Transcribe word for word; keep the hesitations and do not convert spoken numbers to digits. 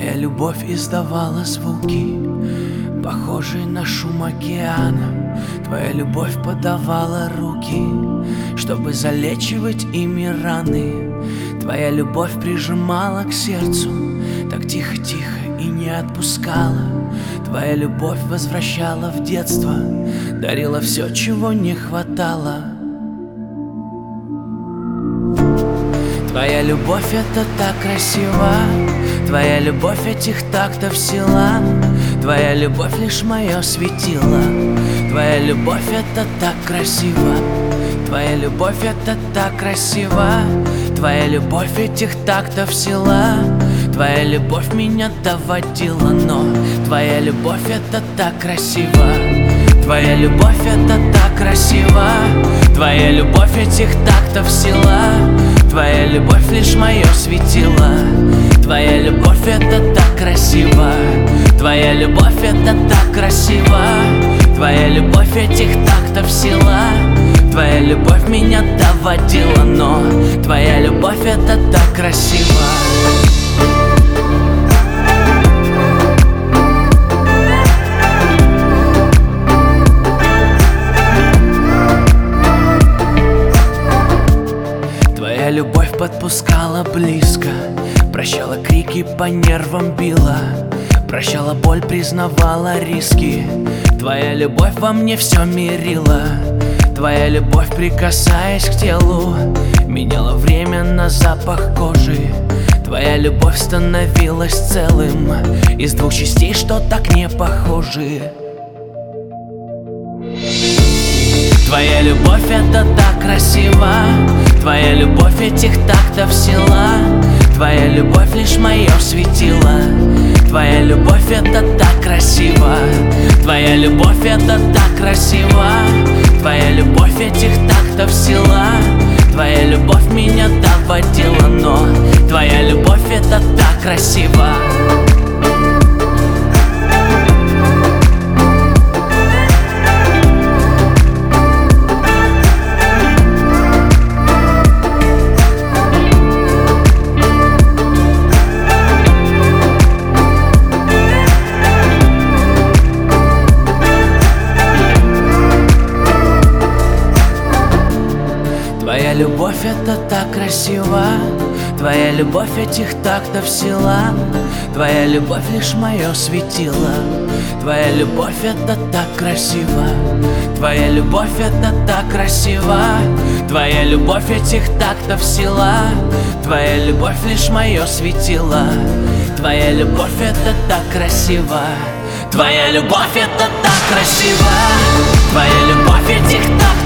Твоя любовь издавала звуки, похожие на шум океана. Твоя любовь подавала руки, чтобы залечивать ими раны. Твоя любовь прижимала к сердцу так тихо-тихо и не отпускала. Твоя любовь возвращала в детство, дарила все, чего не хватало. Твоя любовь — это так красиво, твоя любовь этих тактов сила. Твоя любовь лишь мое светило, твоя любовь — это так красиво. Твоя любовь — это так красиво, твоя любовь этих тактов сила. Твоя любовь меня доводила, но твоя любовь — это так красиво. Твоя любовь — это так красиво, твоя любовь этих тактов сила. Твоя любовь лишь мое светило, твоя любовь — это так красиво. Твоя любовь — это так красиво, твоя любовь этих тактов сила. Твоя любовь меня доводила, но твоя любовь — это так красиво. Твоя любовь подпускала близко, прощала крики, по нервам била, прощала боль, признавала риски. Твоя любовь во мне все мирила. Твоя любовь, прикасаясь к телу, меняла время на запах кожи. Твоя любовь становилась целым из двух частей, что так не похожи. Твоя любовь — это так красиво, твоя любовь этих тактов сила. Твоя любовь лишь мое светило, твоя любовь — это так красиво. Твоя любовь — это так красиво, твоя любовь этих тактов сила. Твоя любовь меня доводила, но твоя любовь — это так красиво. Твоя любовь — это так красиво, твоя любовь этих тактов сила. Твоя любовь лишь мое светило, твоя любовь — это так красиво. Твоя любовь — это так красиво, твоя любовь этих тактов сила. Твоя любовь лишь мое светило, твоя любовь — это так красиво. Твоя любовь — это так красиво, твоя любовь этих тактов